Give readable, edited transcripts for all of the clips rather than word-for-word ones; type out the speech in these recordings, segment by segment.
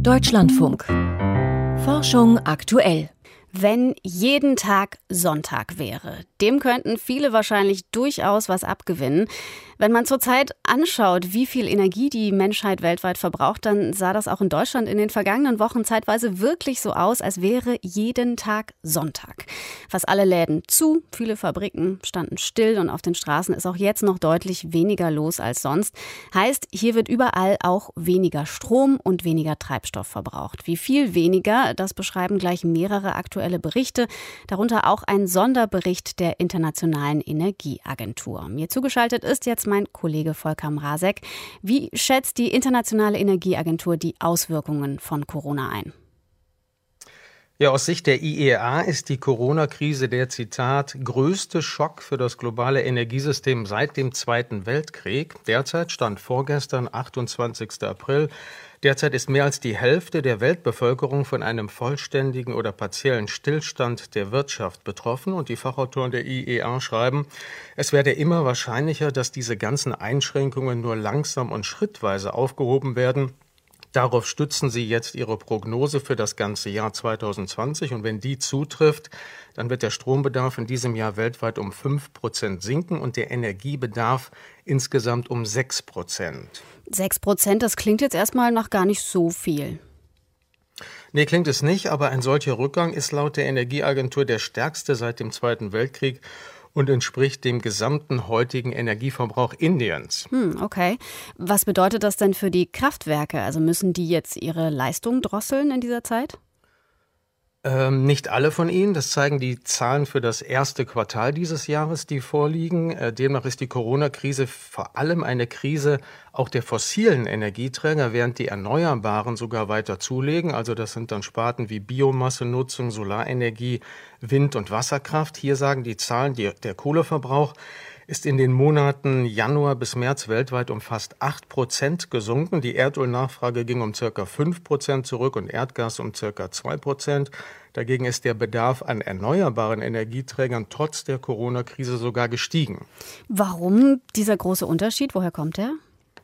Deutschlandfunk. Forschung aktuell. Wenn jeden Tag Sonntag wäre, dem könnten viele wahrscheinlich durchaus was abgewinnen. Wenn man zurzeit anschaut, wie viel Energie die Menschheit weltweit verbraucht, dann sah das auch in Deutschland in den vergangenen Wochen zeitweise wirklich so aus, als wäre jeden Tag Sonntag. Fast alle Läden zu, viele Fabriken standen still und auf den Straßen ist auch jetzt noch deutlich weniger los als sonst. Heißt, hier wird überall auch weniger Strom und weniger Treibstoff verbraucht. Wie viel weniger, das beschreiben gleich mehrere aktuelle Berichte, darunter auch ein Sonderbericht der Internationalen Energieagentur. Mir zugeschaltet ist jetzt mein Kollege Volker Mrazek. Wie schätzt die Internationale Energieagentur die Auswirkungen von Corona ein? Ja, aus Sicht der IEA ist die Corona-Krise der, Zitat, größte Schock für das globale Energiesystem seit dem Zweiten Weltkrieg. Derzeit, Stand vorgestern, 28. April, derzeit ist mehr als die Hälfte der Weltbevölkerung von einem vollständigen oder partiellen Stillstand der Wirtschaft betroffen. Und die Fachautoren der IEA schreiben, es werde immer wahrscheinlicher, dass diese ganzen Einschränkungen nur langsam und schrittweise aufgehoben werden. Darauf stützen sie jetzt ihre Prognose für das ganze Jahr 2020. Und wenn die zutrifft, dann wird der Strombedarf in diesem Jahr weltweit um 5% sinken und der Energiebedarf insgesamt um 6%. 6%, das klingt jetzt erstmal nach gar nicht so viel. Nee, klingt es nicht, aber ein solcher Rückgang ist laut der Energieagentur der stärkste seit dem Zweiten Weltkrieg und entspricht dem gesamten heutigen Energieverbrauch Indiens. Okay. Was bedeutet das denn für die Kraftwerke? Also müssen die jetzt ihre Leistung drosseln in dieser Zeit? Nicht alle von ihnen. Das zeigen die Zahlen für das erste Quartal dieses Jahres, die vorliegen. Demnach ist die Corona-Krise vor allem eine Krise auch der fossilen Energieträger, während die Erneuerbaren sogar weiter zulegen. Also das sind dann Sparten wie Biomassenutzung, Solarenergie, Wind- und Wasserkraft. Hier sagen die Zahlen, der Kohleverbrauch ist in den Monaten Januar bis März weltweit um fast 8% gesunken. Die Erdölnachfrage ging um ca. 5% zurück und Erdgas um ca. 2%. Dagegen ist der Bedarf an erneuerbaren Energieträgern trotz der Corona-Krise sogar gestiegen. Warum dieser große Unterschied? Woher kommt der?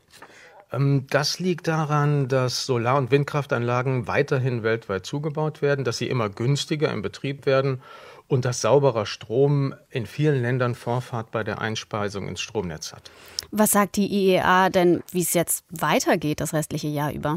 Das liegt daran, dass Solar- und Windkraftanlagen weiterhin weltweit zugebaut werden, dass sie immer günstiger im Betrieb werden und dass sauberer Strom in vielen Ländern Vorfahrt bei der Einspeisung ins Stromnetz hat. Was sagt die IEA denn, wie es jetzt weitergeht, das restliche Jahr über?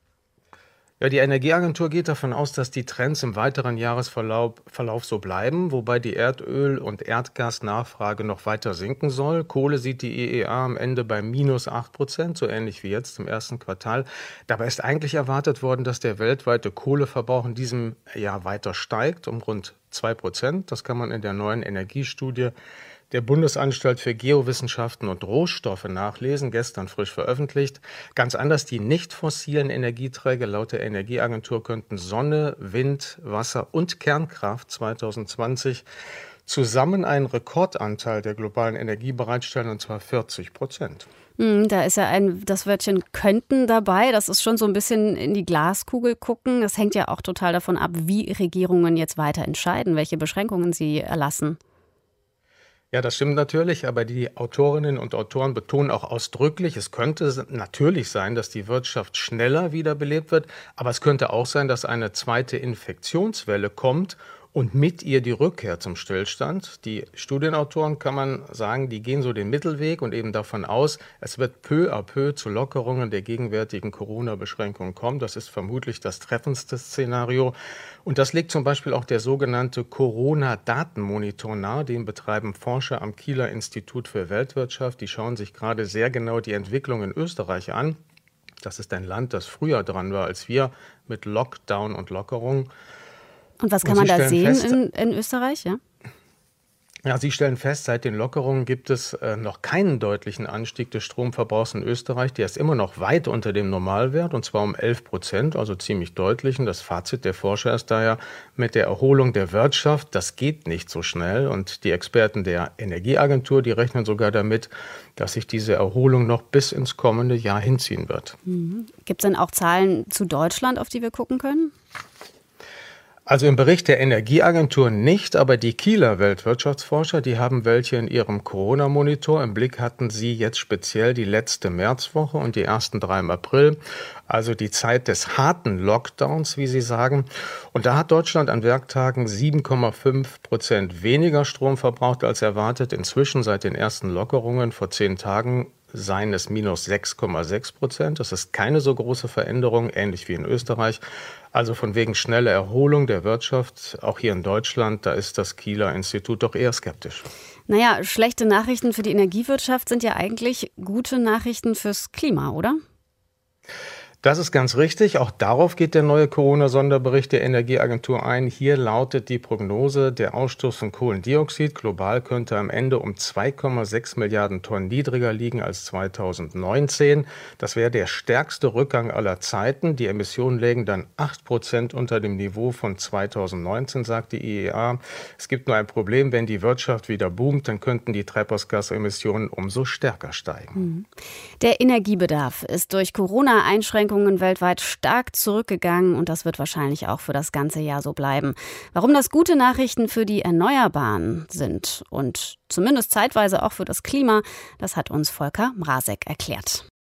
Ja, die Energieagentur geht davon aus, dass die Trends im weiteren Jahresverlauf so bleiben, wobei die Erdöl- und Erdgasnachfrage noch weiter sinken soll. Kohle sieht die IEA am Ende bei minus 8%, so ähnlich wie jetzt im ersten Quartal. Dabei ist eigentlich erwartet worden, dass der weltweite Kohleverbrauch in diesem Jahr weiter steigt, um rund 2%. Das kann man in der neuen Energiestudie der Bundesanstalt für Geowissenschaften und Rohstoffe nachlesen, gestern frisch veröffentlicht. Ganz anders die nicht fossilen Energieträger. Laut der Energieagentur könnten Sonne, Wind, Wasser und Kernkraft 2020 zusammen einen Rekordanteil der globalen Energie bereitstellen, und zwar 40%. Da ist ja das Wörtchen könnten dabei. Das ist schon so ein bisschen in die Glaskugel gucken. Das hängt ja auch total davon ab, wie Regierungen jetzt weiter entscheiden, welche Beschränkungen sie erlassen. Ja, das stimmt natürlich, aber die Autorinnen und Autoren betonen auch ausdrücklich, es könnte natürlich sein, dass die Wirtschaft schneller wiederbelebt wird, aber es könnte auch sein, dass eine zweite Infektionswelle kommt und mit ihr die Rückkehr zum Stillstand. Die Studienautoren, kann man sagen, die gehen so den Mittelweg und eben davon aus, es wird peu à peu zu Lockerungen der gegenwärtigen Corona-Beschränkungen kommen. Das ist vermutlich das treffendste Szenario. Und das legt zum Beispiel auch der sogenannte Corona-Datenmonitor nahe. Den betreiben Forscher am Kieler Institut für Weltwirtschaft. Die schauen sich gerade sehr genau die Entwicklung in Österreich an. Das ist ein Land, das früher dran war als wir mit Lockdown und Lockerung. Und was kann man da sehen in Österreich? Ja, Sie stellen fest, seit den Lockerungen gibt es noch keinen deutlichen Anstieg des Stromverbrauchs in Österreich. Der ist immer noch weit unter dem Normalwert, und zwar um 11%, also ziemlich deutlich. Und das Fazit der Forscher ist daher, mit der Erholung der Wirtschaft, das geht nicht so schnell. Und die Experten der Energieagentur, die rechnen sogar damit, dass sich diese Erholung noch bis ins kommende Jahr hinziehen wird. Gibt es denn auch Zahlen zu Deutschland, auf die wir gucken können? Also im Bericht der Energieagentur nicht, aber die Kieler Weltwirtschaftsforscher, die haben welche in ihrem Corona-Monitor. Im Blick hatten sie jetzt speziell die letzte Märzwoche und die ersten 3 im April, also die Zeit des harten Lockdowns, wie sie sagen. Und da hat Deutschland an Werktagen 7,5% weniger Strom verbraucht als erwartet. Inzwischen seit den ersten Lockerungen vor 10 Tagen seien es minus 6,6%. Das ist keine so große Veränderung, ähnlich wie in Österreich. Also von wegen schnelle Erholung der Wirtschaft, auch hier in Deutschland, da ist das Kieler Institut doch eher skeptisch. Naja, schlechte Nachrichten für die Energiewirtschaft sind ja eigentlich gute Nachrichten fürs Klima, oder? Das ist ganz richtig. Auch darauf geht der neue Corona-Sonderbericht der Energieagentur ein. Hier lautet die Prognose, der Ausstoß von Kohlendioxid global könnte am Ende um 2,6 Milliarden Tonnen niedriger liegen als 2019. Das wäre der stärkste Rückgang aller Zeiten. Die Emissionen lägen dann 8% unter dem Niveau von 2019, sagt die IEA. Es gibt nur ein Problem, wenn die Wirtschaft wieder boomt, dann könnten die Treibhausgasemissionen umso stärker steigen. Der Energiebedarf ist durch Corona-Einschränkungen weltweit stark zurückgegangen und das wird wahrscheinlich auch für das ganze Jahr so bleiben. Warum das gute Nachrichten für die Erneuerbaren sind und zumindest zeitweise auch für das Klima, das hat uns Volker Mrazek erklärt.